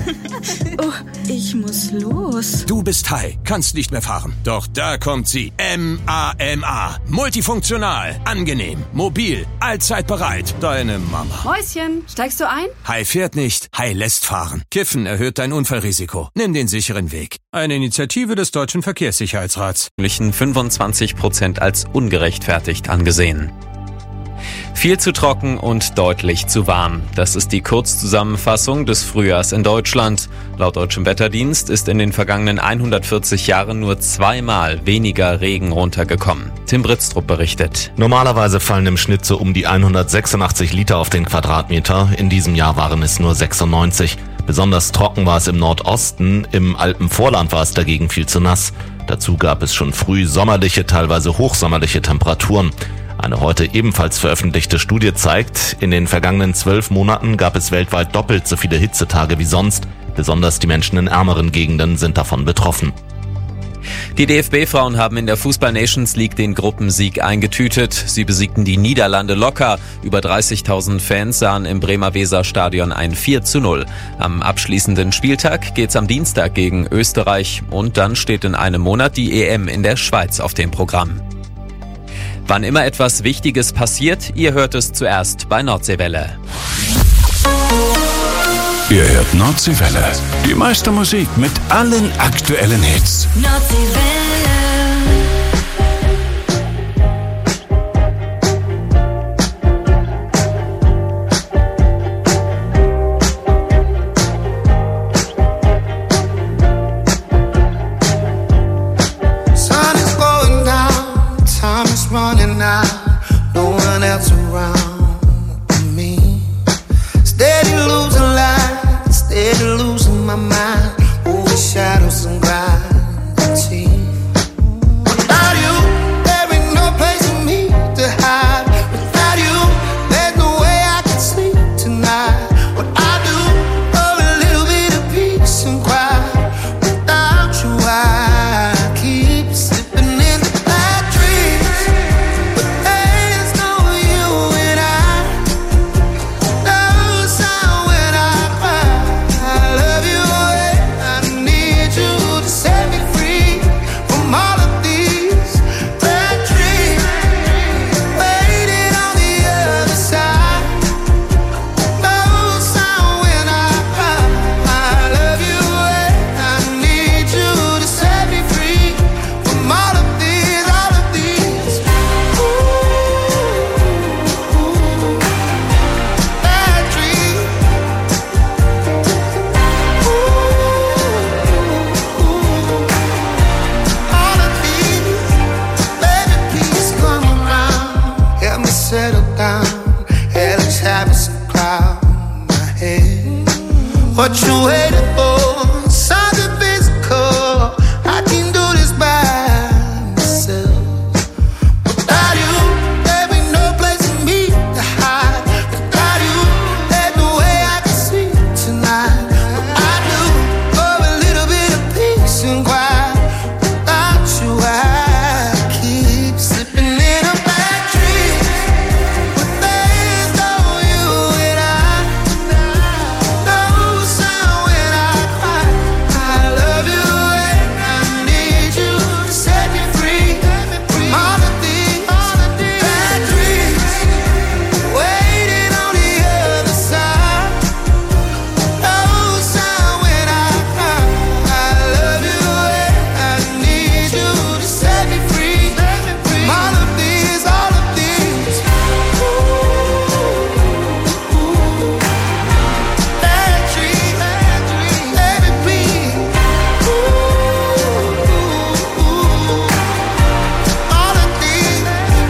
Oh, ich muss los. Du bist high, kannst nicht mehr fahren. Doch da kommt sie. MAMA. Multifunktional, angenehm, mobil, allzeit bereit. Deine Mama. Mäuschen, steigst du ein? High fährt nicht, High lässt fahren. Kiffen erhöht dein Unfallrisiko. Nimm den sicheren Weg. Eine Initiative des Deutschen Verkehrssicherheitsrats. 25% als ungerechtfertigt angesehen. Viel zu trocken und deutlich zu warm. Das ist die Kurzzusammenfassung des Frühjahrs in Deutschland. Laut Deutschem Wetterdienst ist in den vergangenen 140 Jahren nur 2-mal weniger Regen runtergekommen. Tim Britztrup berichtet. Normalerweise fallen im Schnitt so um die 186 Liter auf den Quadratmeter. In diesem Jahr waren es nur 96. Besonders trocken war es im Nordosten. Im Alpenvorland war es dagegen viel zu nass. Dazu gab es schon früh sommerliche, teilweise hochsommerliche Temperaturen. Eine heute ebenfalls veröffentlichte Studie zeigt, in den vergangenen 12 Monaten gab es weltweit doppelt so viele Hitzetage wie sonst. Besonders die Menschen in ärmeren Gegenden sind davon betroffen. Die DFB-Frauen haben in der Fußball-Nations League den Gruppensieg eingetütet. Sie besiegten die Niederlande locker. Über 30.000 Fans sahen im Bremer Weserstadion ein 4:0. Am abschließenden Spieltag geht's am Dienstag gegen Österreich. Und dann steht in einem Monat die EM in der Schweiz auf dem Programm. Wann immer etwas Wichtiges passiert, ihr hört es zuerst bei Nordseewelle. Ihr hört Nordseewelle. Die meiste Musik mit allen aktuellen Hits. Nordseewelle. Running out, no one else around me. Steady losing light, steady losing my mind. Over shadows and gravity. Without you, there ain't no place for me to hide. Without you, there's no way I can sleep tonight. What I do, oh, a little bit of peace and quiet. Without you, I keep slipping in the bad dreams. What you waiting for? Something physical. I can do this by myself. Without you, there ain't no place for me to hide. Without you, there's no way I can sleep tonight. But I do, oh, a little bit of peace and quiet. Without you, I keep slipping in a bad dream. But there's no you and I. No sound when I cry. I love you and I need you to set me free from all of these bad dreams. Waiting on the other side. No sound when I cry. I love you and I need you to set me free from all of these bad dreams. Let it be. All of these.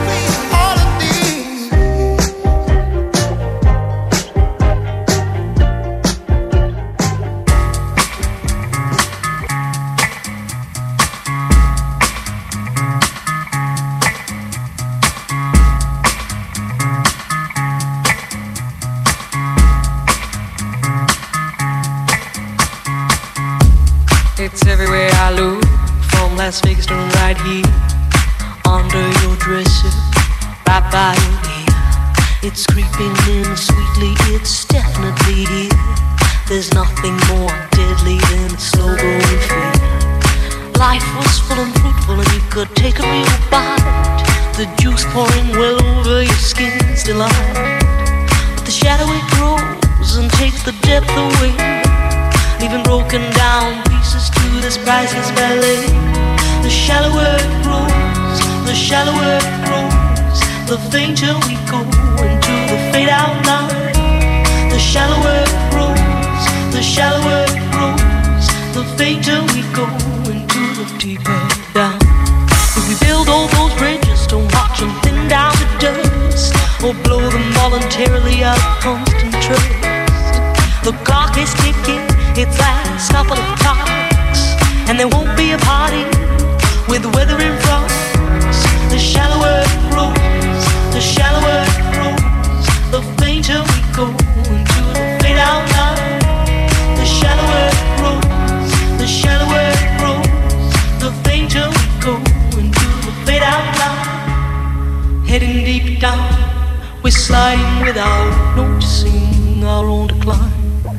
It's everywhere I look, from Las Vegas to right here, under your dresser, right by your ear. It's creeping in sweetly, it's definitely here. There's nothing more deadly than a slow-growing fear. Life was full and fruitful and you could take a real bite. The juice pouring well over your skin's delight. But the shadow it grows and takes the depth away, leaving broken down pieces to this priceless ballet. The shallower it grows, the shallower it grows, the fainter we go into the fade-out line. The shallower it grows, the shallower it grows, the fainter we go into the deeper down. If we build all those bridges, don't watch them thin down to dust, or blow them voluntarily out of constant trust. The clock is ticking, its last couple of clocks, and there won't be a party with the weather in front. The shallower it grows, the shallower it grows, the fainter we go into the fade-out line. The shallower it grows, the shallower it grows, the fainter we go into the fade-out line. Heading deep down, we're sliding without noticing our own decline.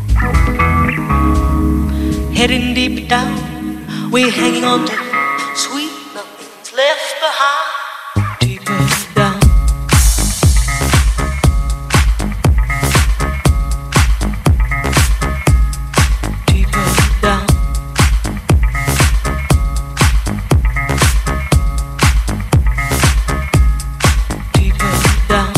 Heading deep down, we're hanging on to sweet nothing's left behind. Deeper down. Deeper down. Deeper down.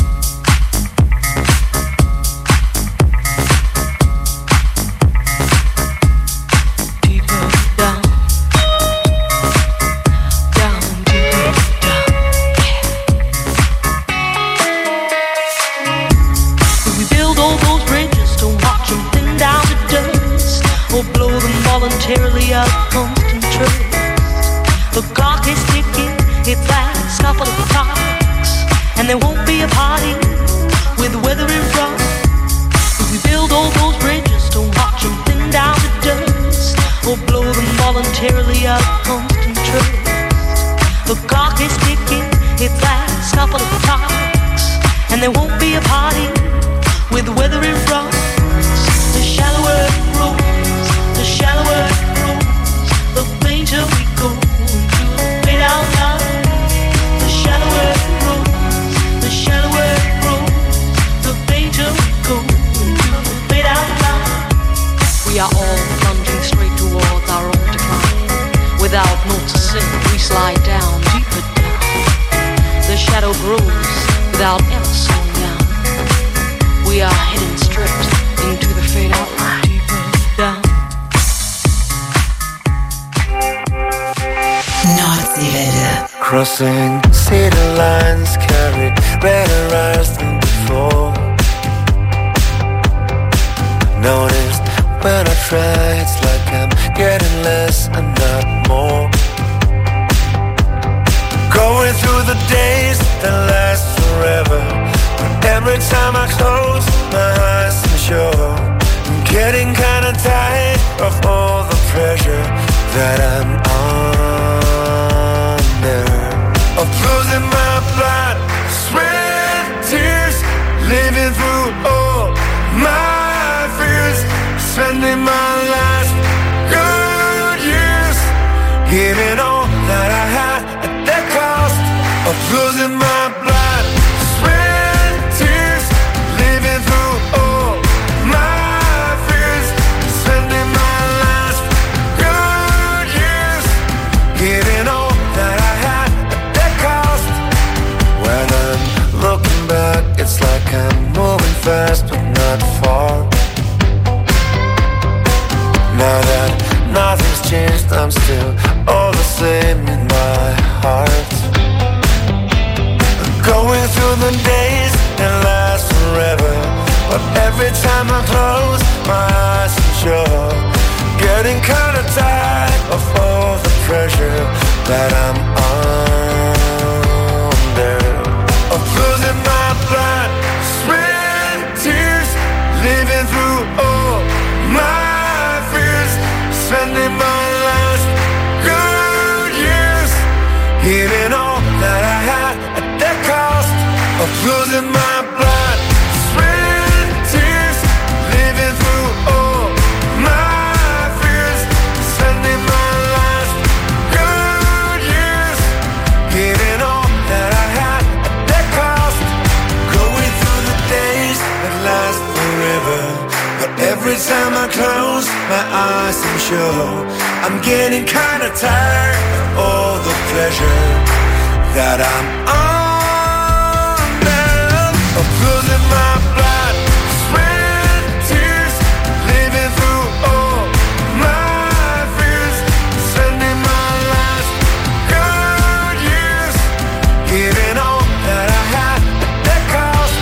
Voluntarily out of constant trust. The clock is ticking, its last couple of clocks, and there won't be a party with the weather in front. If we build all those bridges, don't watch them thin down to dust, or blow them voluntarily out of constant trust. The clock is ticking, its last couple of clocks, and there won't be a party with the weather in front. The shallower it grows, the shallower it grows, the fainter we go into the fade-out line. The shallower it grows, the shallower it grows, the fainter we go into the fade-out line. We are all plunging straight towards our own decline. Without noticing, we slide down, deeper down. The shadow grows without ever slowing down. We are heading straight into the fade-out line. Deeper down. Nordseewelle. Crossing city lines, carried redder eyes than before. Noticed when I try, it's like I'm getting less and not more. Going through the days that last forever, but every time I close my eyes, I'm sure I'm getting kinda tired of all the pressure that I'm under. Of losing my blood, sweat, tears, living through all my fears, spending my last good years, giving all that I had at the cost of losing my blood, sweat, tears, living through all my fears, spending my last good years, giving all that I had at the cost. When I'm looking back, it's like I'm moving fast but not far. Now that nothing's changed, I'm still all the same in my heart. Going through the days that last forever, but every time I close my eyes, I'm sure getting kinda tired of all the pressure that I'm under. Of losing my blood, sweat, tears, living through all my fears, spending my last good years, giving all that I had at the cost of losing my blood, sweat, tears, living through all sure. I'm getting kinda tired of all the pleasure that I'm under. Of losing my blood, sweat and tears, living through all my fears, spending my last good years, giving all that I had at that cost.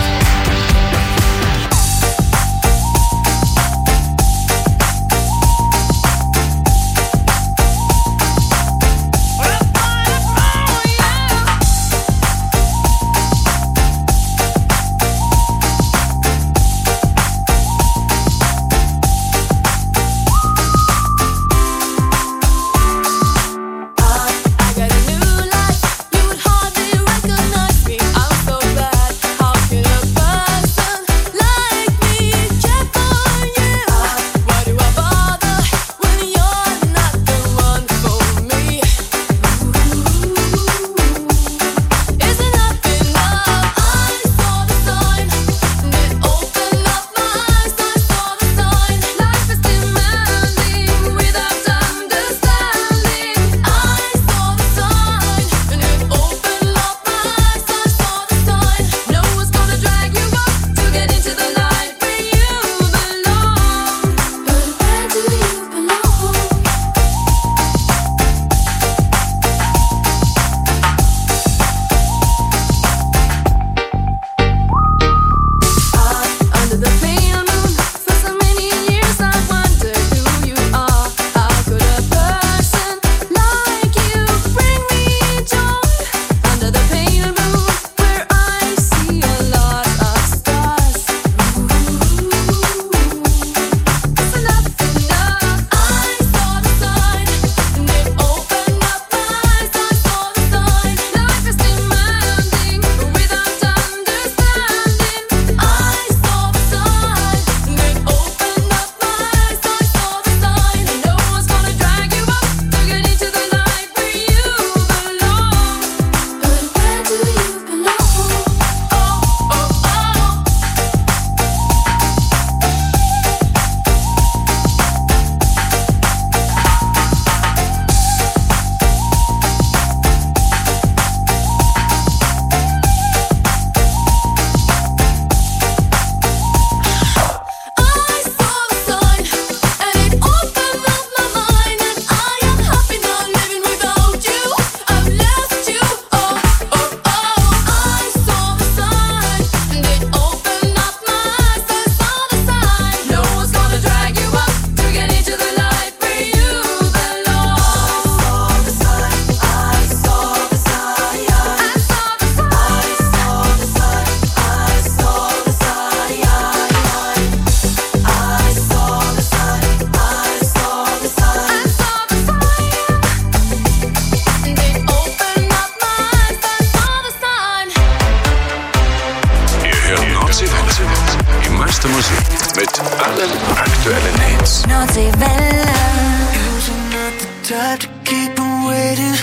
meiste Musik mit allen aktuellen Hits. Nordseewelle. Usually not the type to keep on waiting.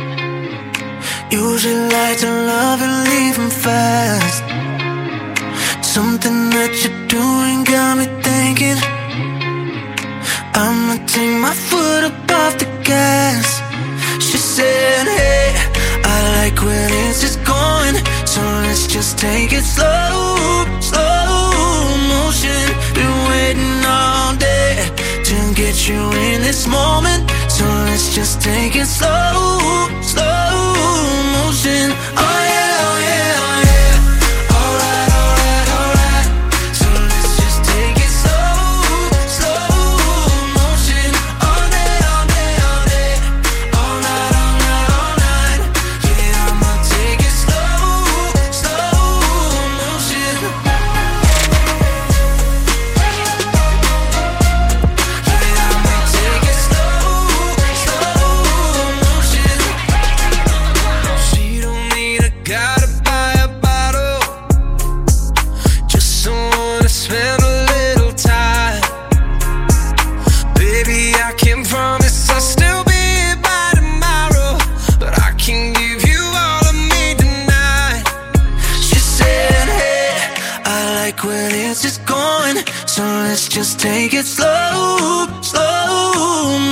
Usually like to love and leave him fast. Something that you're doing got me thinking I'ma take my foot up off the gas. She said, hey, I like where this is going, so let's just take it slow, slow motion. Been waiting all day to get you in this moment, so let's just take it slow, slow motion. Oh yeah, oh yeah, oh yeah. Just take it slow, slow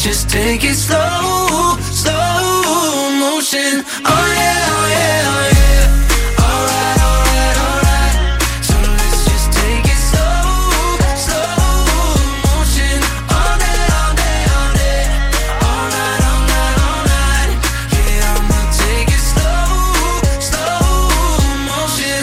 just take it slow, slow motion. Oh yeah, oh yeah, oh yeah. Alright, alright, alright. So let's just take it slow, slow motion. All day, all day, all day. All night, all night, all night. Yeah, I'ma take it slow, slow motion.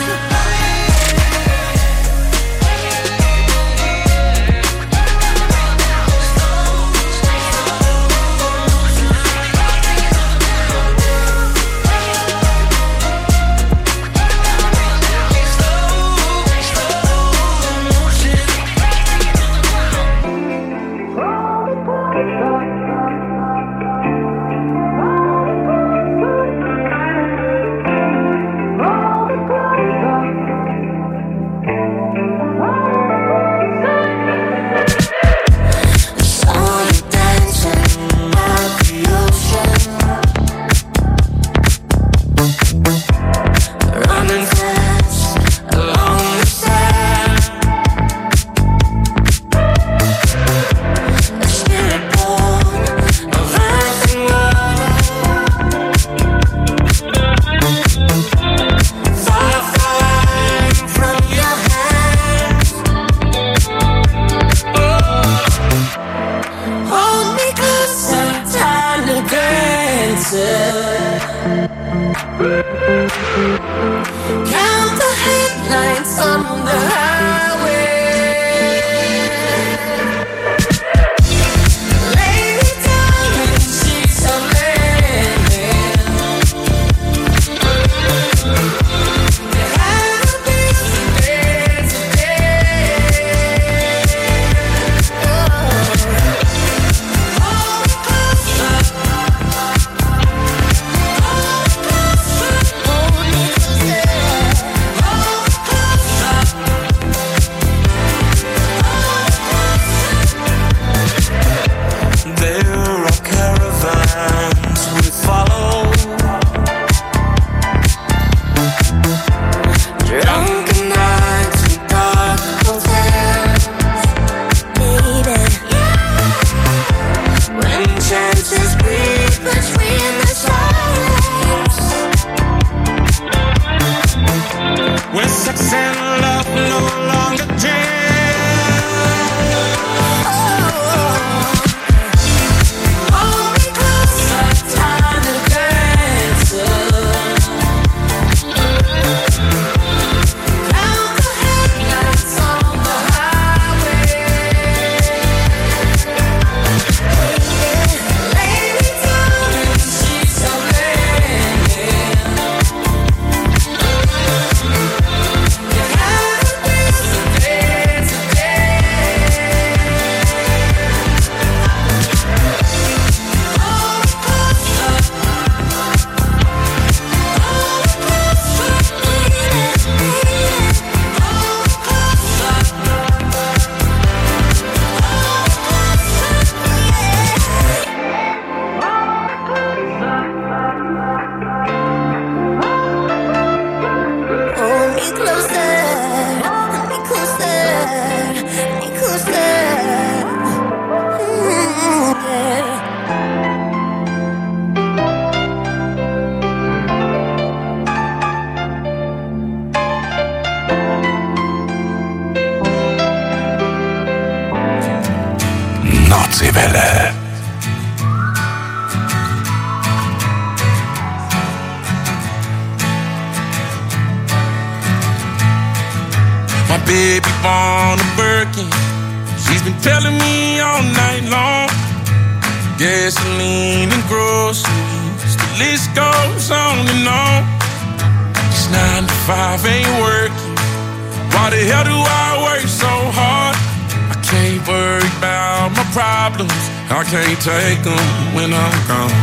Count the headlights on the highway. Lay me down in sheets of linen. You had a busy day today. Hold me closer. When sex and love no longer jam. Hold me closer, time to dance. Count the headlights on the highway. Lay me down in sheets of linen. Hold me closer, me closer, me closer. Yeah. Nordseewelle. My baby born a Birkin. She's been telling me all night long. Gasoline and groceries, the list goes on and on. This 9 to 5 ain't working. Why the hell do I work so hard? I can't worry about my problems. I can't take them when I'm gone.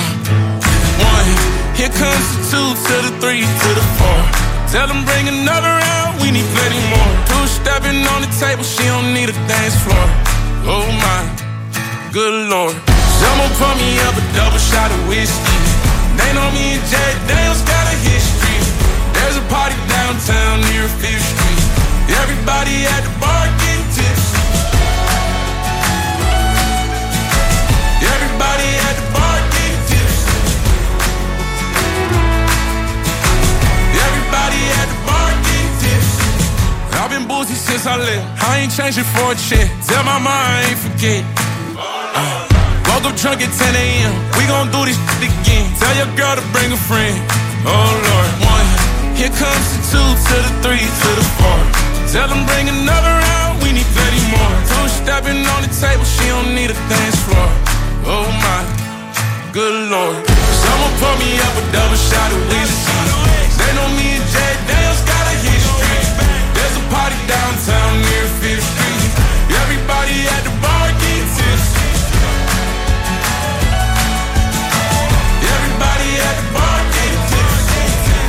1, here comes the 2 to the 3 to the 4. Tell them bring another round, we need plenty more. 2 stepping on the table, she don't need a dance floor. Oh my, good lord. Someone pour me up a double shot of whiskey. They know me and Jack Daniels got a history. There's a party downtown near 5th Street. Everybody at the bar getting tipsy. nosy since I left. I ain't changing for a check. Tell my mom I ain't forget. Woke up drunk at 10 a.m. We gon' do this shit again. Tell your girl to bring a friend. Oh Lord, 1. Here comes the 2 to the 3 to the 4. Tell them bring another round. We need 30 more. 2 stepping on the table. She don't need a dance floor. Oh my, good Lord. Someone pour me up a double shot of whiskey. They know me and Jay Daniels got a history. There's a party downtown near 5th Street. Everybody at the bar get tipsy. Everybody at the bar get tipsy.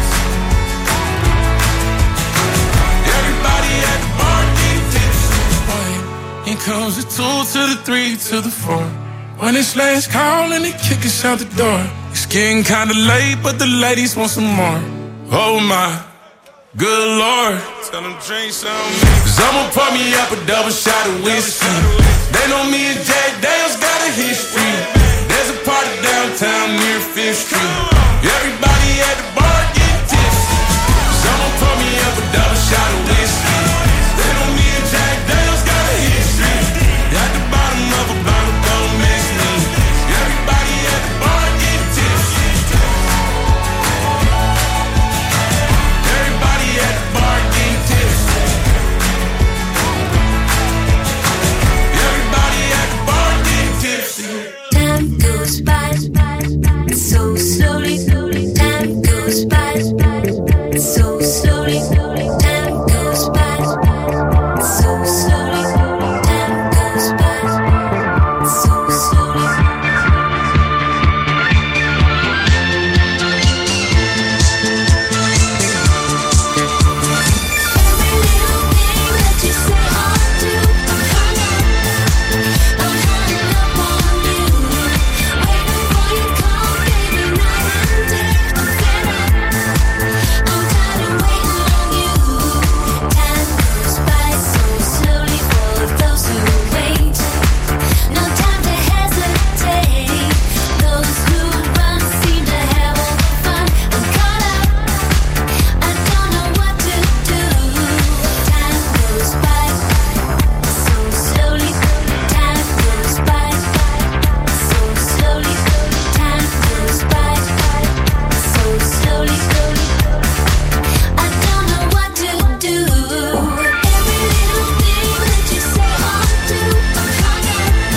Everybody at the bar get tipsy. Here comes the 2 to the 3 to the 4. When it's last call and they kick us out the door. It's getting kinda late, but the ladies want some more. Oh my, good Lord. Tell them drink some. Someone pour me up a double shot of whiskey. They know me and Jack Daniels got a history. There's a party downtown near 5th Street. Everybody at the bar get tipsy. Someone pour me up a double shot of whiskey. They know me and Jack Daniels got a history. At the bottom of a bottle, don't mess me. Everybody at the bar get tipsy. Everybody at the bar get tipsy. Everybody at the bar get tipsy. Time goes by so slowly. Time goes by so slowly. Time goes by so slowly. Time goes by so slowly. Every little thing that you say or do, I'm hung up on you. Waiting for your call, baby, night and day. I'm fed up. I'm tired of waiting on you. Time goes by so slowly for those who wait. No time to hesitate. Those who run seem to have all the fun. I'm caught up. I don't know what to do. Time goes by so slowly. Time goes by so slowly. Time goes by so slowly. I don't know what to do. Every little thing that you say or do, I'm hung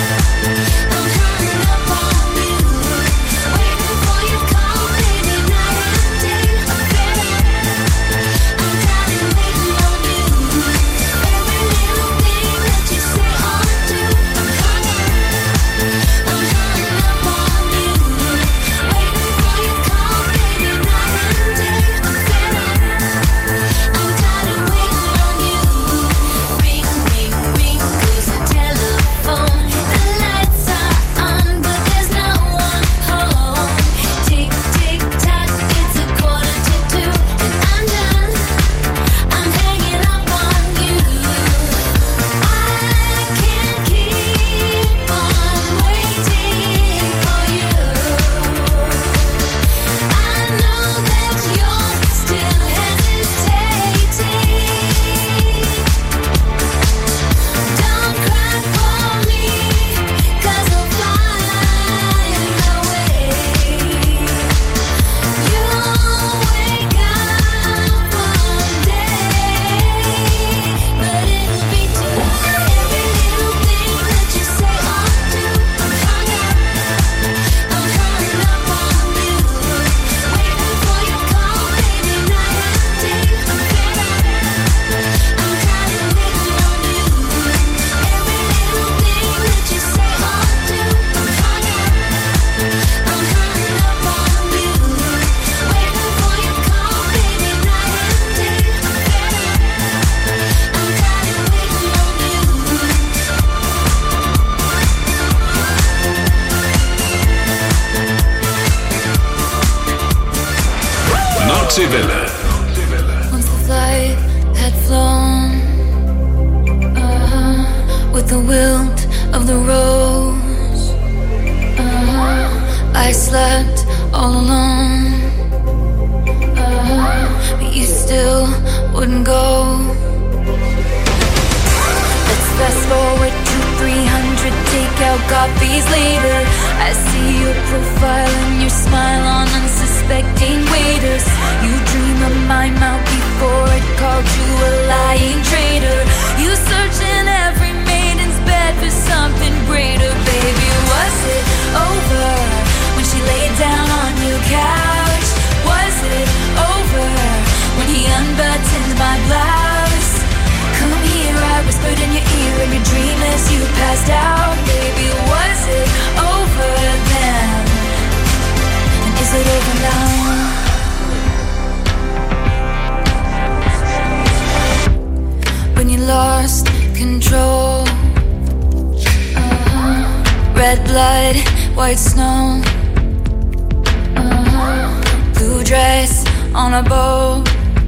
up on you. Waiting for your call, baby, night and day. I'm fed up. I'm tired of waiting on you. Every little thing that you say or do, I'm hung up on you. Waiting for your call, baby, night and day. I'm fed up. I'm tired of waiting on you. Ring, ring, ring goes the telephone. The lights are on, but there's no one home. Tick, tick, tock, it's 1:45, and I'm done. I'm hanging up on you. I can't keep on waiting for you. I know that you're still hesitating. Don't cry for me, 'cause I'll find a way. You'll wake up one day, but it'll be too late. Every little thing that you say or do, I'm hung up on you. Waiting for your call, baby, night and day. I'm fed up. I'm tired of waiting on you. Every little thing that you say or do, I'm hung up on you. Waiting for your call, baby, night and day. I'm fed up. I'm tired of waiting on you. Nordseewelle. Once the flight had flown, with the wilt of the rose, I slept all alone, but you still wouldn't go. fast forward to 300 takeout coffees later. I see your profile and your smile on unsuspecting waiters. You dream of my mouth before it called you a lying traitor. You search in every maiden's bed for something greater. Baby, was it over when she laid down on your couch? Was it over when he unbuttoned my blouse? Come here, I whispered in your ear in your dream as you passed out. Baby, was it over then? And is it over now? When you lost control, red blood, white snow, blue dress on a boat.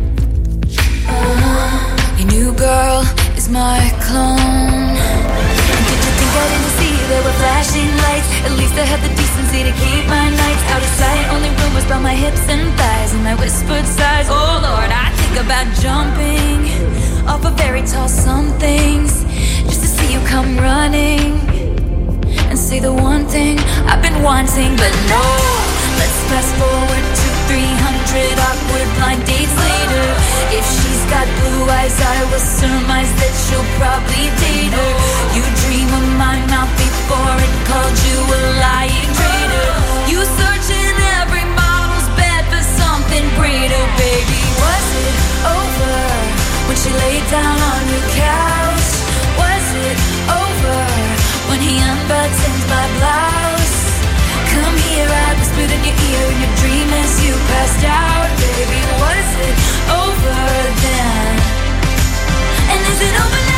Your new girl is my clone. Did you think I didn't see there were flashing lights? At least I had the decency to keep my nights out of sight. Only rumors about my hips and thighs and my whispered sighs. Oh Lord, I think about jumping off of very tall somethings just to see you come running and say the one thing I've been wanting. But no, let's fast forward to 300 awkward blind dates later. If she's got blue eyes, I will surmise that she'll probably date her. You dream of my mouth before it called you a lying traitor. You search in every model's bed for something greater. Baby, was it over when she laid down on your couch? Was it over when he unbuttoned my blouse? Come here, I whispered in your ear in your dream as you passed out. Baby, was it over then? And is it over now?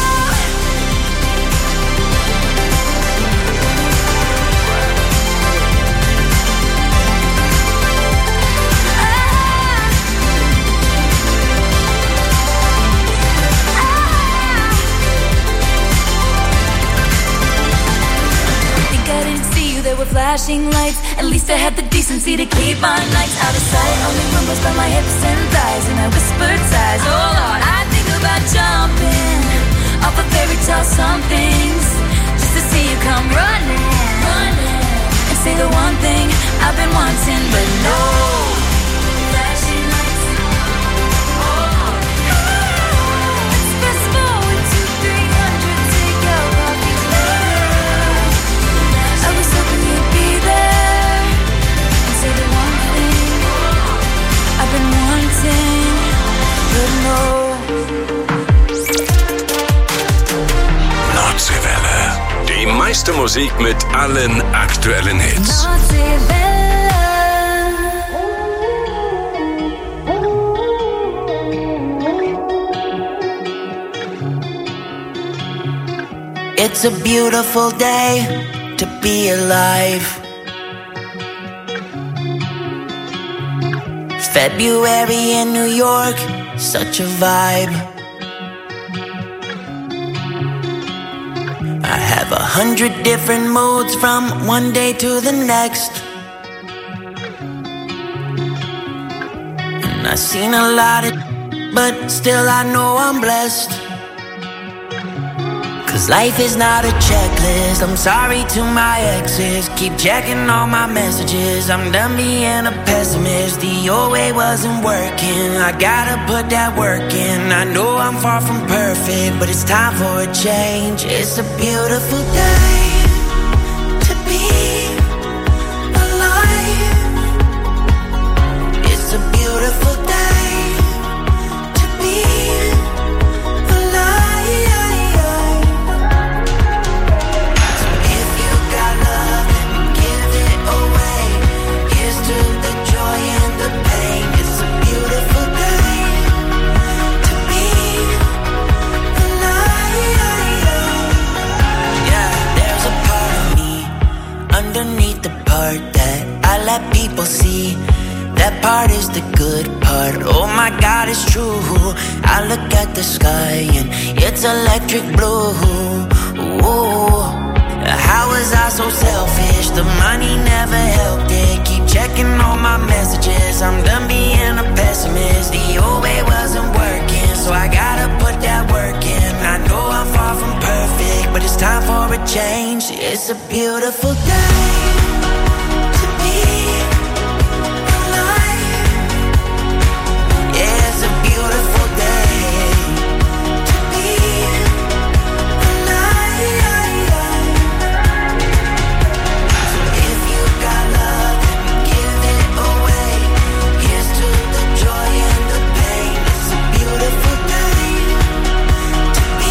There were flashing lights. At least I had the decency to keep my nights out of sight. Only rumors about my hips and thighs and my whispered sighs. Oh Lord, I think about jumping off of fairy tale somethings just to see you come running and say the one thing I've been wanting. But no flashing lights. Let's fast forward to 300 takeout coffees later. I was hoping you'd be there and say the one thing I've been wanting, but no. Nordseewelle. Die meiste Musik mit allen aktuellen Hits. It's a beautiful day to be alive. February in New York, such a vibe. I have 100 different moods from one day to the next. And I've seen a lot of, but still I know I'm blessed. 'Cause life is not a checklist. I'm sorry to my exes. Keep checking all my messages. I'm done being a pessimist. The old way wasn't working. I gotta put that work in. I know I'm far from perfect, but it's time for a change. It's a beautiful day to be alive. It's a beautiful day to be alive. Underneath the part that I let people see, that part is the good part. Oh my God, it's true. I look at the sky and it's electric blue. Ooh, how was I so selfish? The money never helped it. Keep checking all my messages. I'm done being a pessimist. The old way wasn't working, so I gotta put that work in. I know I'm far from perfect, change. It's a beautiful day to be alive. Yeah, it's a beautiful day to be alive. So if you got love, give it away. Here's to the joy and the pain. It's a beautiful day to be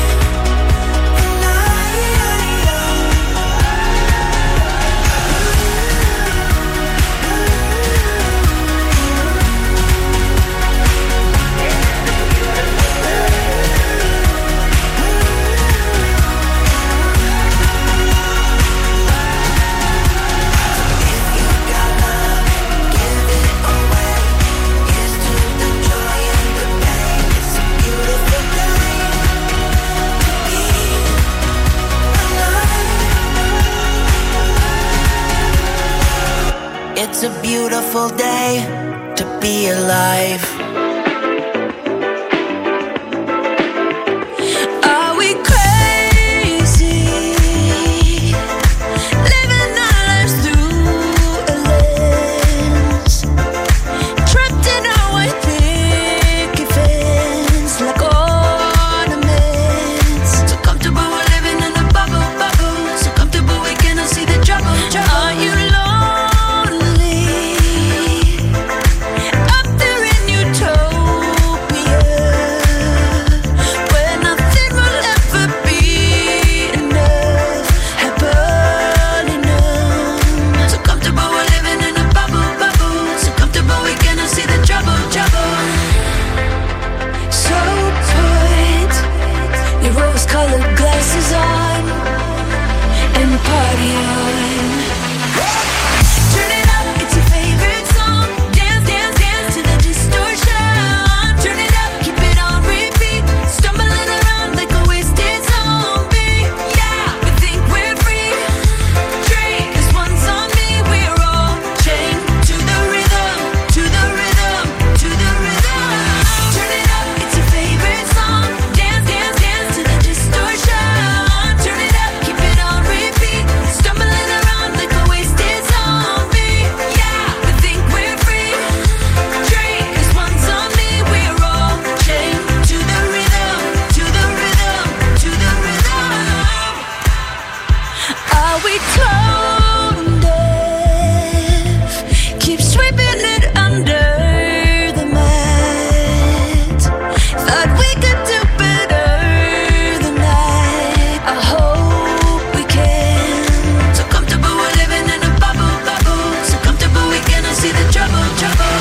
It's a beautiful day to be alive. Are we crazy? Living our lives through a lens. Trapped in our white picket fence like ornaments. So comfortable we're living in a bubble, bubble. So comfortable we cannot see the trouble, trouble. Are you colored glasses on and party on. Turn it up, it's your favorite song. Dance, dance, dance to the distortion. Turn it up, keep it on repeat. Stumbling around like a wasted zombie. Yeah, we think we're free. Drink, 'cause one's on me. We're all chained to the rhythm, to the rhythm, to the rhythm. Turn it up, it's your favorite song. Dance, dance, dance to the distortion. Turn it up, keep it on repeat. Stumbling around like a wasted zombie. Yeah, we think we're free. Drink, 'cause one's on me. We're all chained to the rhythm, to the rhythm, to the rhythm. Are we tone deaf? Keep sweeping it under the mat. Thought we could do better than that. I hope we can. So comfortable we're living in a bubble, bubble. So comfortable we cannot see the trouble, trouble.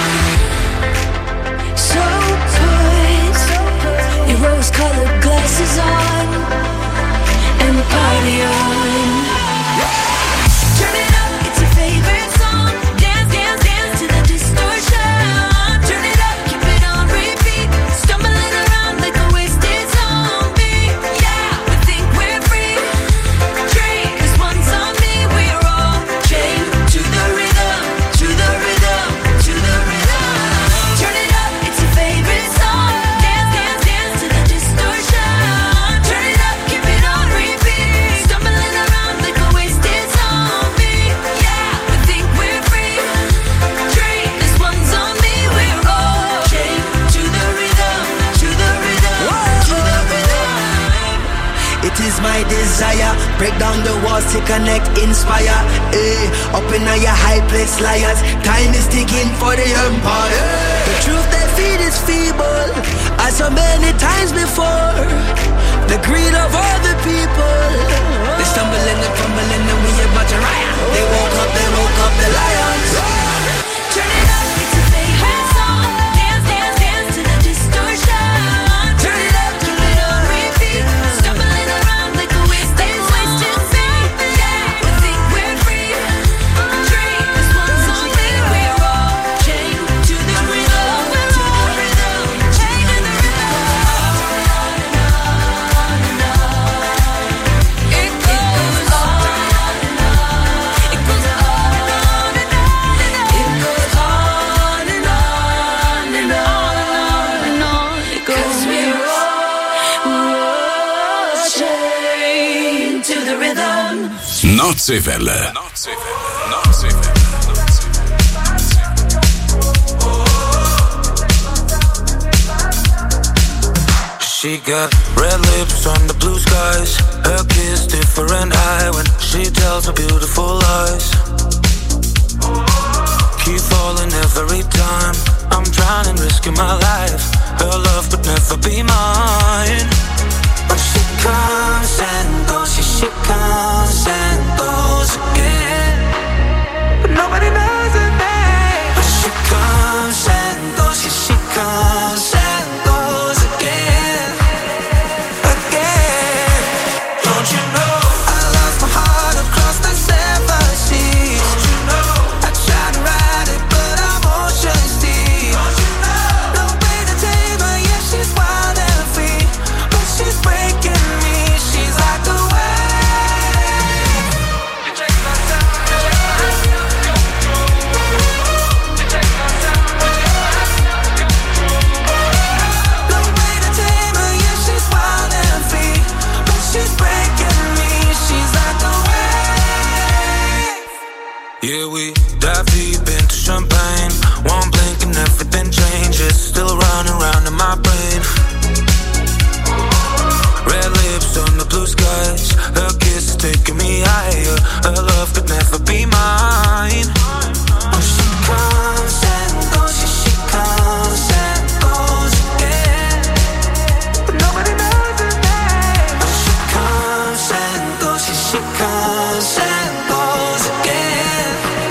So put your rose-colored glasses on and party on. Turn it up, it's your favorite song. Dance, dance, dance to the distortion. Turn it up, keep it on repeat. Stumbling around like a wasted zombie. Yeah, we think we're free. Drink, 'cause one's on me. We're all chained to the rhythm, to the rhythm, to the rhythm. Turn it up, it's your favorite song. Dance, dance, dance to the distortion. Turn it up, keep it on repeat. Stumbling around like a wasted zombie. Yeah, we think we're free. Drink, 'cause one's on me. We're all chained to the rhythm, to the rhythm, to the rhythm. It is my desire, break down the walls to connect, inspire. Up in your high place, liars. Time is ticking for the empire. The truth they feed is feeble, as so many times before. The greed of all the people. They stumbling and fumbling and we about to riot. They woke up the lions. Turn it up, it's your favorite song. Dance, dance, dance to the distortion. Turn it up, keep it on repeat. Stumbling around like a wasted zombie. Yeah, we think we're free. Drink, 'cause one's on me. We're all chained to the rhythm, to the rhythm, chained to the rhythm. Notsevelle. She got red lips on the blue skies. Her kiss different high when she tells her beautiful lies. Keep falling every time I'm trying and risking my life. Her love could never be mine. But she comes and goes, yeah, she comes and goes again. But nobody knows her name. But she comes and goes, yeah, she comes and goes again. Again. Don't you know I lost my heart across the 7 seas? Don't you know I tried to ride it but I'm ocean's deep? Don't you know no way to tame her, yeah, she's wild and free. But she's breaking me, she's like a wave. You take my time, you take my control. You take my time, you take my control. No way to tame her, yeah, she's wild and free. But she's breaking me, she's like a wave. Yeah, we dive deep into champagne. One blink and everything changes. Still running around in my brain. Red lips on the blue skies. Her kiss is taking me higher. Her love could never be mine. Oh, she comes and goes, yeah, she comes and goes again. But nobody knows her name. Oh, she comes and goes, yeah, she comes and goes again.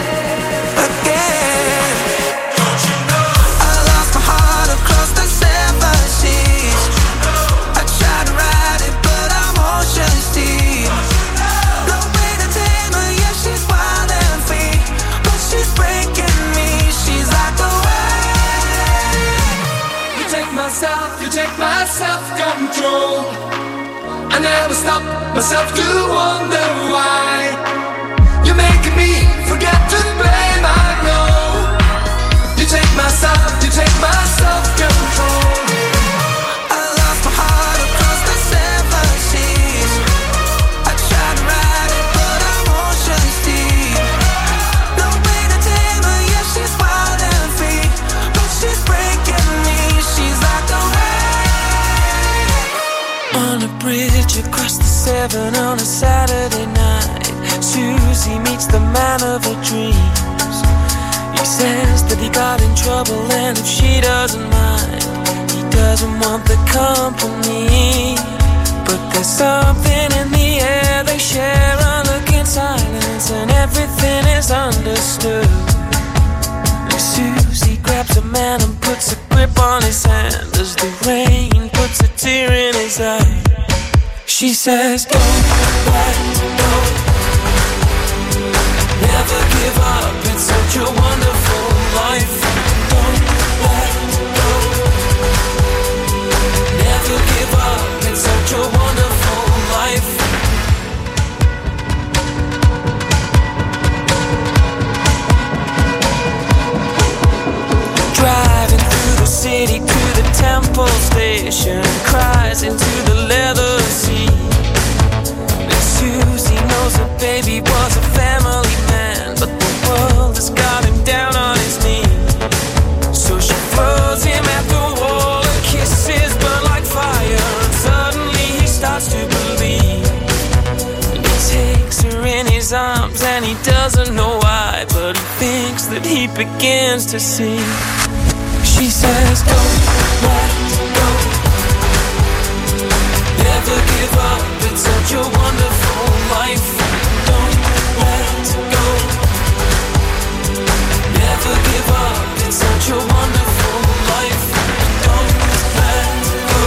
Again. Don't you know I lost my heart across the 7 seas? I tried to ride it but I'm ocean's deep. No way to tame her, yeah, she's wild and free. But she's breaking me, she's like a wave. You take my self-control. I never stop myself to wonder why. You're making me forget to blame, I know. You take my self-control. I lost my heart across the 7 seas. I tried to ride it but I'm ocean's deep. No way to tame her, yeah, she's wild and free. But she's breaking me, she's like a wave. On a bridge across the 7 on a Saturday night, Susie meets the man of her dreams. He says that he got in trouble and if she doesn't mind, he doesn't want the company. But there's something in the air, they share a look in silence and everything is understood. Susie grabs a man and puts a grip on his hand as the rain puts a tear in his eye. She says, don't let go, never give up, it's such a wonderful life. Don't let go, never give up, it's such a wonderful life. Driving through the city to the Temple Station, cries into the leather seat. And Susie knows her baby was a family man, but the world has got him down on his knees. So she throws him at the wall, her kisses burn like fire, and suddenly he starts to believe. And he takes her in his arms and he doesn't know why, but he thinks that he begins to see. She says, don't let go, never give up, it's such a wonderful life. Don't let go, never give up, it's such a wonderful life. Don't let go,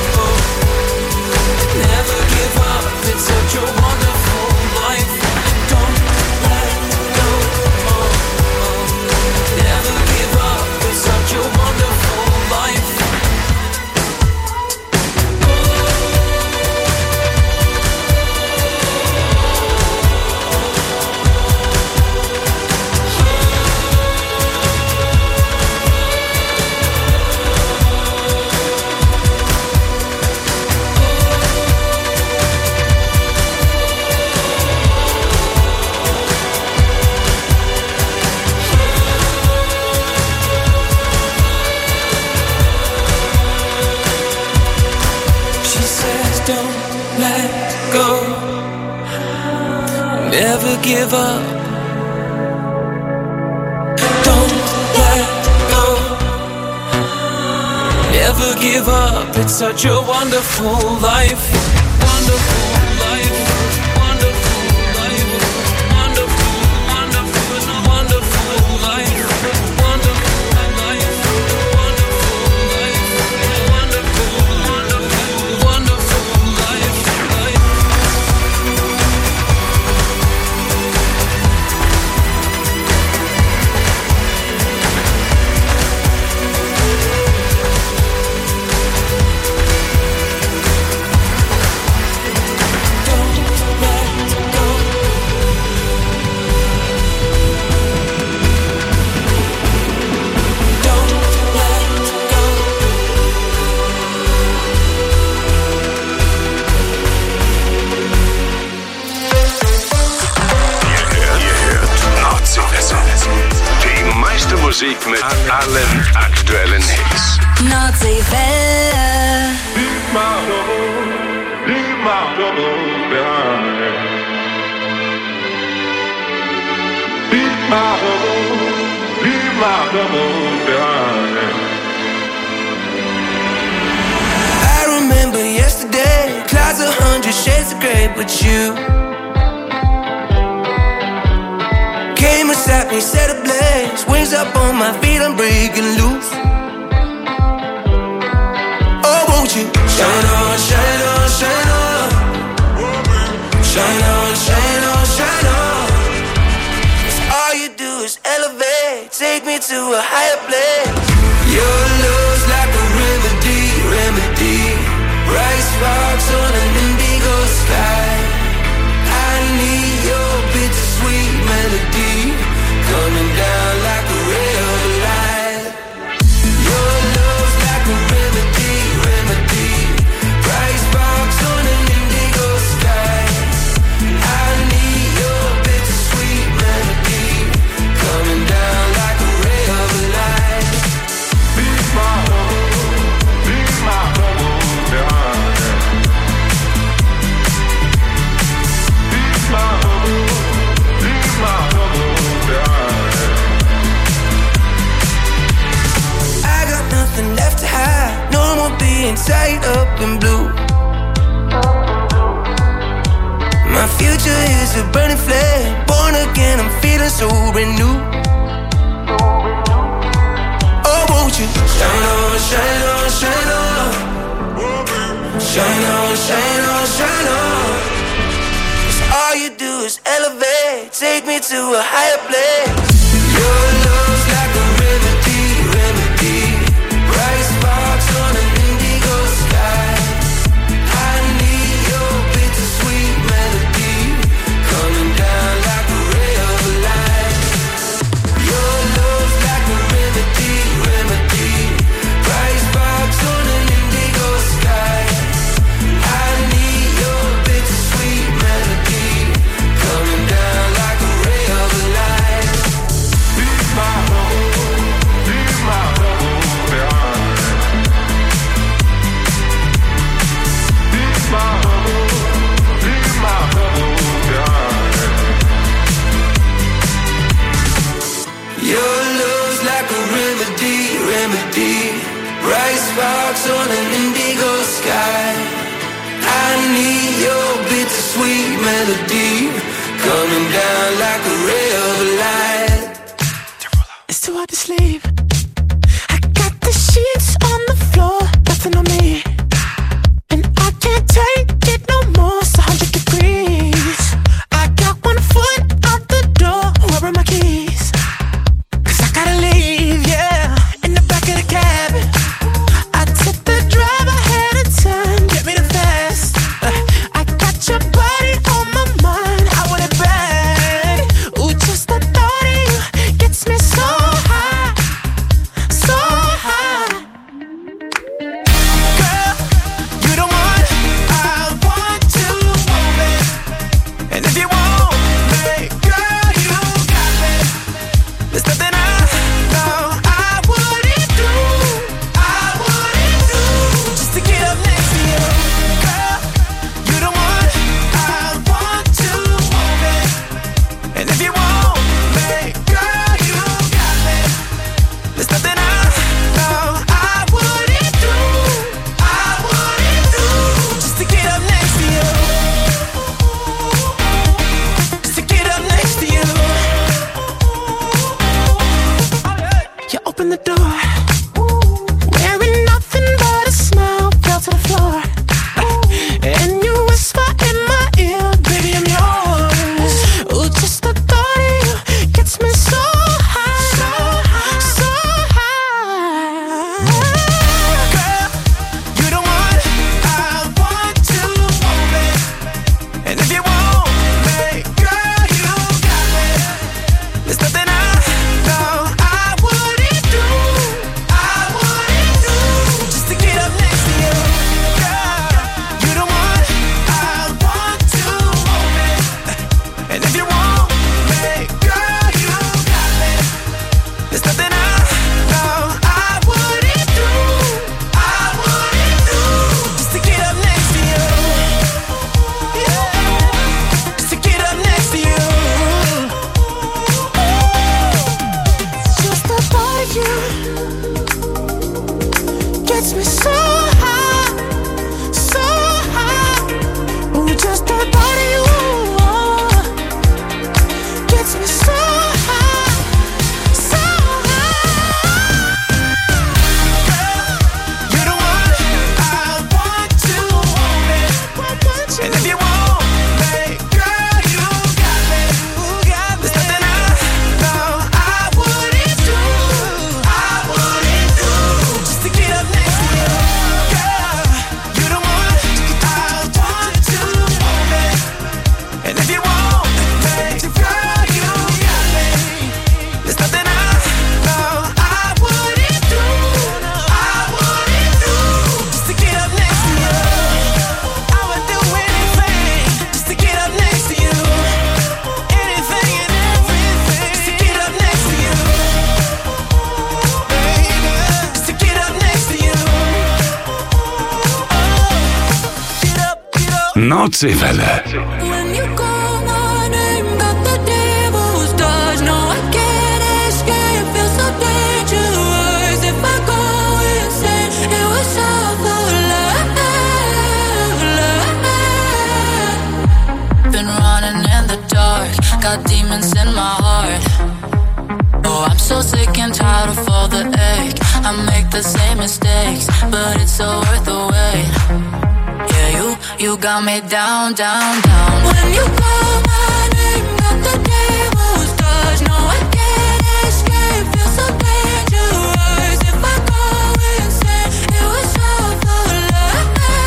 never give up, it's such a wonderful life. Don't let go, never give up, it's such a wonderful life. don't let go. Never give up. Don't let go. Never give up. It's such a wonderful life. Wonderful life. Wonderful life. Wonderful, wonderful, wonderful life. Wonderful life. Wonderful life. Wonderful, wonderful, wonderful life. Die meiste Musik mit allen aktuellen Hits. Nordseewelle. Leave my trouble behind. Leave my trouble behind. I remember yesterday, clouds 100 shades of gray, but you came and sat me, set ablaze. Wings up on my feet, I'm breaking loose. Oh, won't you shine on, shine on, shine on. Shine on, shine on, shine on. 'Cause all you do is elevate, take me to a higher place. Your love's like a remedy, remedy. Bright sparks on an indigo sky. I need your bittersweet melody coming down like a ray of light. Your love's like a remedy, remedy. Bright sparks on an indigo sky. I need your bittersweet melody coming down like a ray of light. Leave my trouble behind. Leave my trouble behind. I got nothing left to hide. No more being tied up in blue. My future is a burning flame. Born again, I'm feeling so renewed. Oh, won't you shine on, shine on, shine on. Shine on, shine on, shine on. 'Cause all you do is elevate, take me to a higher place. Your love's like a remedy, remedy. Bright sparks on an indigo sky. I need your bittersweet melody coming down like a ray of light. Your love's like a remedy, remedy. Bright sparks on an indigo sky. I need your bittersweet melody coming down like a ray of light. Leave my trouble behind. Leave my trouble behind. Your love's like a remedy, remedy. Bright sparks on an indigo sky. I need your bittersweet melody coming down like a ray of light. It's too hard to sleep. I got the sheets on the floor, nothing on me. And I can't take it no more, it's 100 degrees. I got one foot out the door, where are my keys? 'Cause I gotta leave, yeah, in the back of the cab. I took the drive ahead of time, get me the fast. I got your body on my mind, I want it bad. Ooh, Nordseewelle. When you call my name, got the devil's touch. No, I can't escape. Feels so dangerous. If I go insane, it was all for love. Been running in the dark, got demons in my heart. Oh, I'm so sick and tired of all the ache. I make the same mistakes, but it's so worth the wait. Yeah, you got me down, down, down. When you call my name, got the devil's touch. No, I can't escape. Feels so dangerous. If I go insane, it was all for love.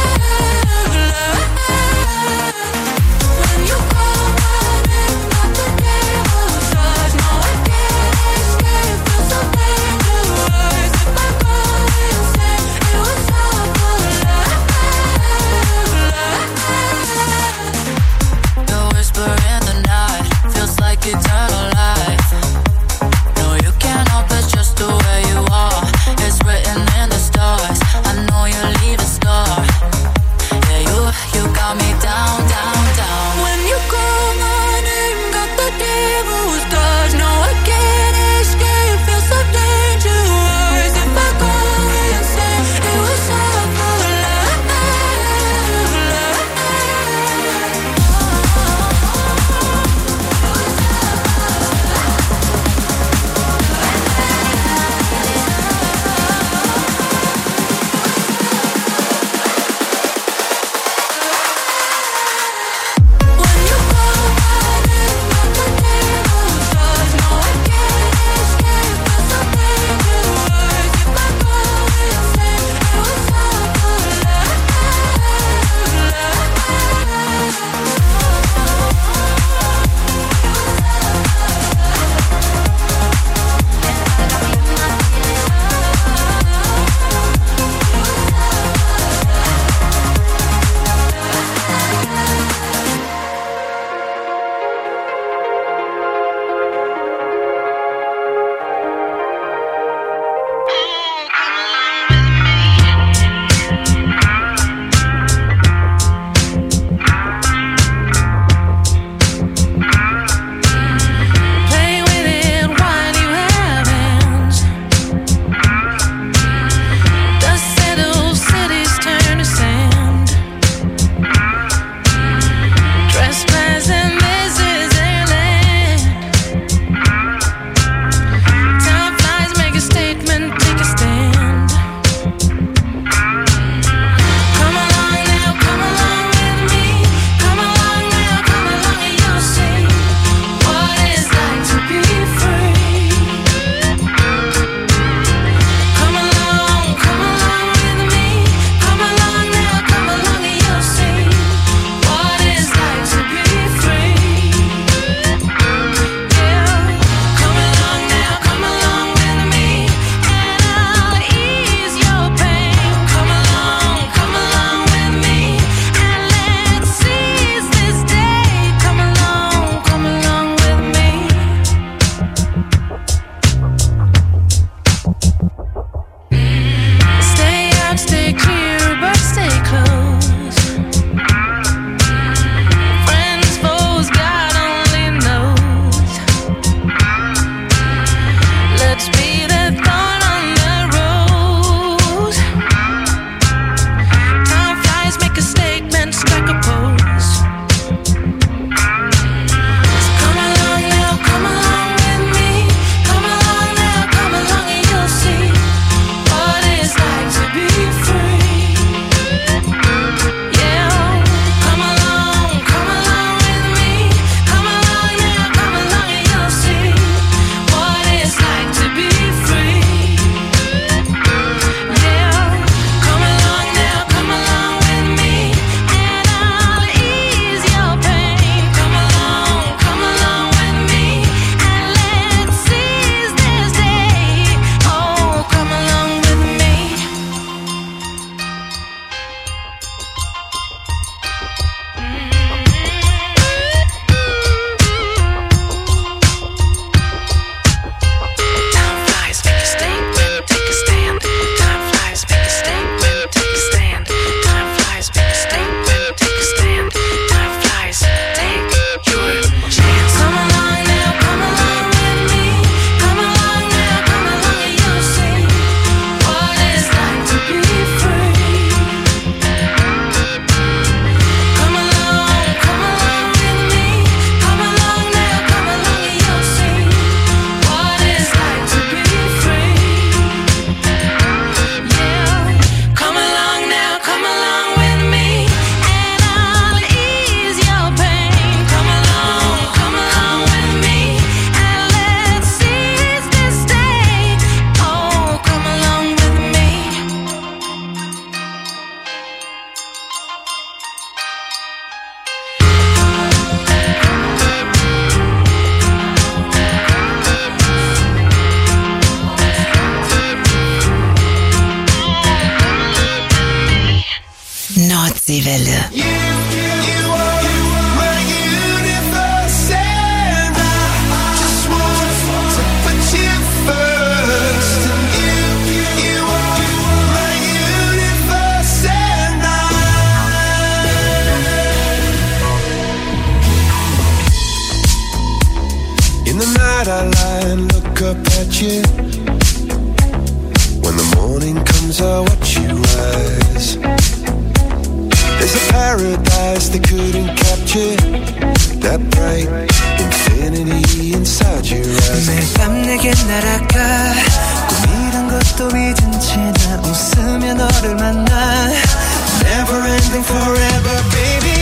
When you call my name, got the devil's touch. No, I can't escape. Feels so dangerous. If I go insane, it was all for love. The whisper in the Nordseewelle. In the night I lie and look up at you. When the morning comes I watch you rise. There's a paradise they couldn't capture. That bright infinity inside your eyes. 매일 밤 내게 날아가 꿈이란 것도 잊은 채 나 웃으며 너를 만나. Never ending forever baby.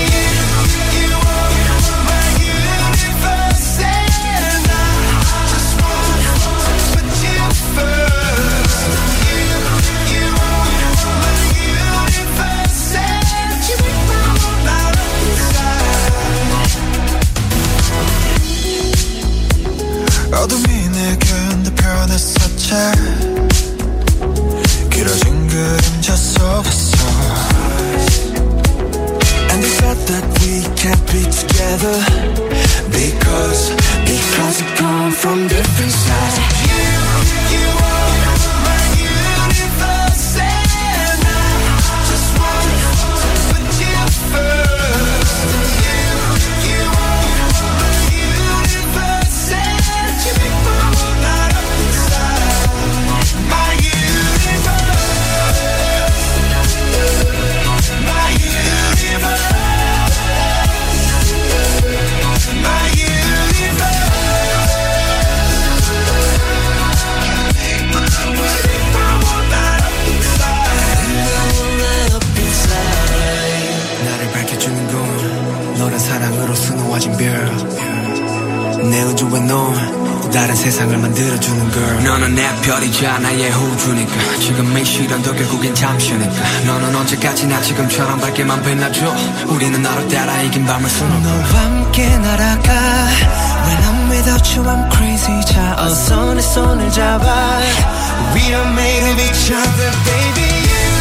어둠이 내게 변했었지. 길어진 그림자 속에서. And they thought that we can't be together because we come from different sides. You are my universe and I just want to put you first. You are my universe and you make my world light up inside. My universe, my universe. 나를 밝혀주는 건 너란 사랑으로 수놓아진 별. 내 우주에 넌 다른 세상을 만들어주는 girl. 너는 내 별이자 나의 호주니까 지금의 시련도 결국엔 잠시니까. 너는 언제까지나 지금처럼 밝게만 빛나줘. 우리는 너를 따라 이긴 밤을 수놓고 너와 함께 날아가. When I'm without you I'm crazy. 자 어서 내 손을 잡아. We are made of each other baby.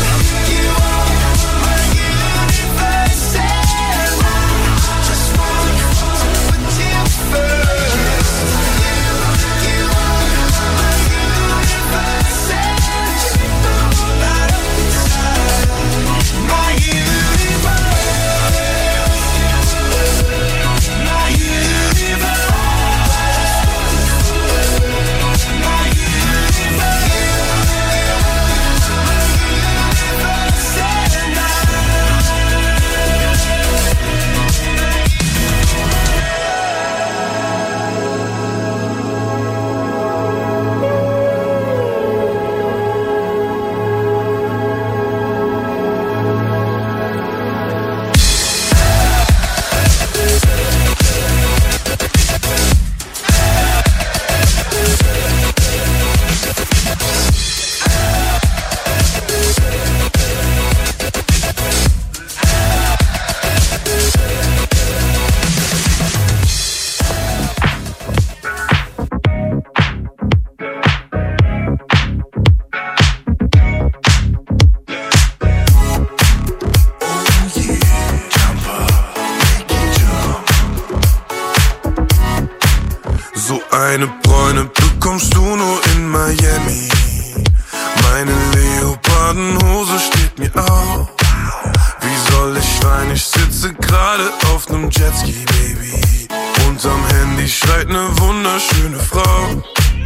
Eine Bräune bekommst du nur in Miami. Meine Leopardenhose steht mir auf. Wie soll ich weinen? Ich sitze gerade auf nem Jetski, Baby. Unterm Handy schreit ne wunderschöne Frau.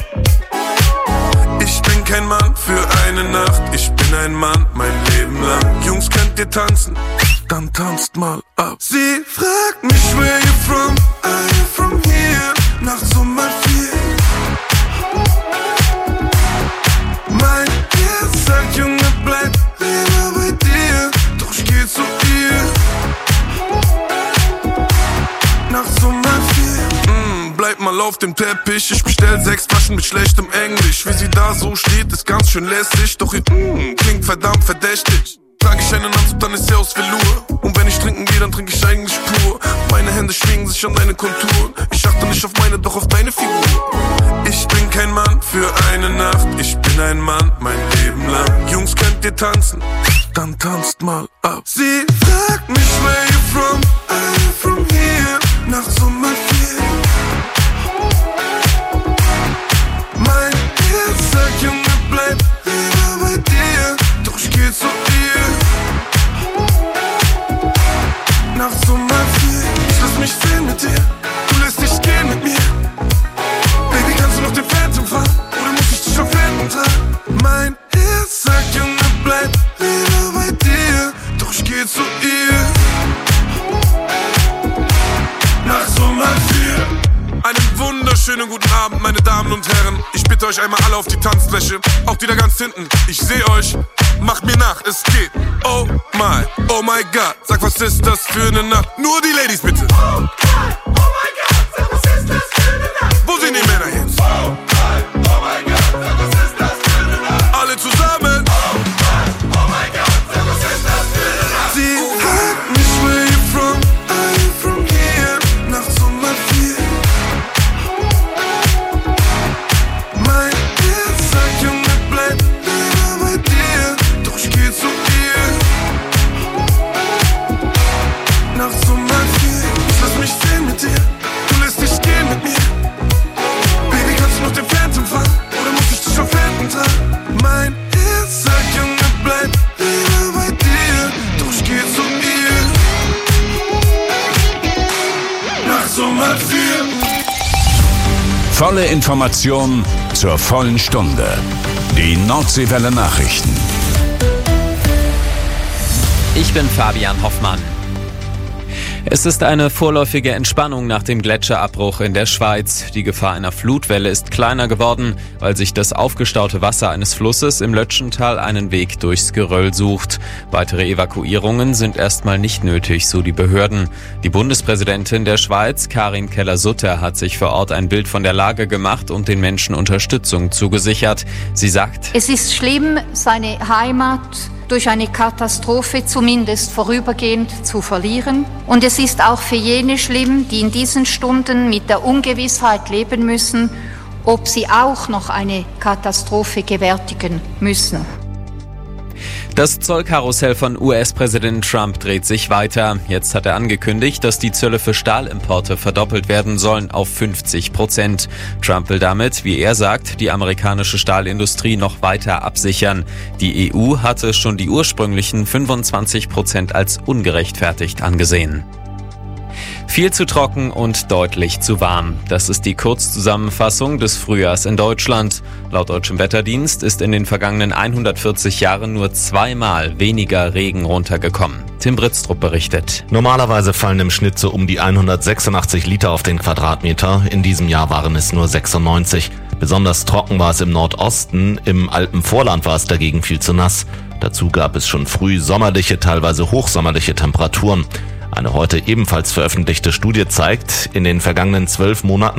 Ich bin kein Mann für eine Nacht. Ich bin ein Mann mein Leben lang. Jungs, könnt ihr tanzen? Dann tanzt mal ab. Sie fragt mich, where you from? Are you from here? Nachts um 4. Mein Herz sagt, Junge, bleib lieber bei dir. Doch ich geh zu ihr. Nachts um 4. Bleib mal auf dem Teppich. Ich bestell 6 Flaschen mit schlechtem Englisch. Wie sie da so steht, ist ganz schön lässig. Doch ihr klingt verdammt verdächtig. Trag ich einen Anzug, dann ist sie aus Velour. Und wenn ich trinken gehe, dann trinke ich eigentlich pur. Meine Hände schwingen sich an deine Konturen. Ich achte nicht auf meine, doch auf deine Figur. Ich bin kein Mann für eine Nacht. Ich bin ein Mann mein Leben lang. Jungs, könnt ihr tanzen? Dann tanzt mal ab. Sie Schönen guten Abend, meine Damen und Herren. Ich bitte euch einmal alle auf die Tanzfläche. Auch die da ganz hinten. Ich sehe euch. Macht mir nach, es geht. Oh my God. Sag, was ist das für eine Nacht? Nur die Ladies bitte. Oh my God. Sag, was ist das für eine Nacht? Wo sind die Männer jetzt? Oh my God. Sag, was ist das für eine Nacht? Alle zusammen. Oh my God. Sag, was ist das für eine Nacht? Sie fragt mich, where you from? Are you from here? Nachts um 4. Mein Herz sagt, Junge, bleib lieber bei dir. Doch ich geh zu ihr. Nachts um 4. Ich lass mich sehen mit dir. Du lässt dich gehen mit mir. Baby, kannst du noch den Phantom fahren? Oder muss ich dich auf Händen tragen? Mein Herz sagt, Junge, bleib lieber bei dir. Doch ich geh zu ihr. Nachts um 4. Volle Information zur vollen Stunde. Die Nordseewelle Nachrichten. Ich bin Fabian Hoffmann. Es ist eine vorläufige Entspannung nach dem Gletscherabbruch in der Schweiz. Die Gefahr einer Flutwelle ist kleiner geworden, weil sich das aufgestaute Wasser eines Flusses im Lötschental einen Weg durchs Geröll sucht. Weitere Evakuierungen sind erstmal nicht nötig, so die Behörden. Die Bundespräsidentin der Schweiz, Karin Keller-Sutter, hat sich vor Ort ein Bild von der Lage gemacht und den Menschen Unterstützung zugesichert. Sie sagt: Es ist schlimm, seine Heimat durch eine Katastrophe zumindest vorübergehend zu verlieren. Und es ist auch für jene schlimm, die in diesen Stunden mit der Ungewissheit leben müssen, ob sie auch noch eine Katastrophe gewärtigen müssen. Das Zollkarussell von US-Präsident Trump dreht sich weiter. Jetzt hat er angekündigt, dass die Zölle für Stahlimporte verdoppelt werden sollen auf 50%. Trump will damit, wie er sagt, die amerikanische Stahlindustrie noch weiter absichern. Die EU hatte schon die ursprünglichen 25% als ungerechtfertigt angesehen. Viel zu trocken und deutlich zu warm. Das ist die Kurzzusammenfassung des Frühjahrs in Deutschland. Laut Deutschem Wetterdienst ist in den vergangenen 140 Jahren nur 2-mal weniger Regen runtergekommen. Tim Britztrup berichtet. Normalerweise fallen im Schnitt so um die 186 Liter auf den Quadratmeter. In diesem Jahr waren es nur 96. Besonders trocken war es im Nordosten. Im Alpenvorland war es dagegen viel zu nass. Dazu gab es schon früh sommerliche, teilweise hochsommerliche Temperaturen. Eine heute ebenfalls veröffentlichte Studie zeigt, in den vergangenen 12 Monaten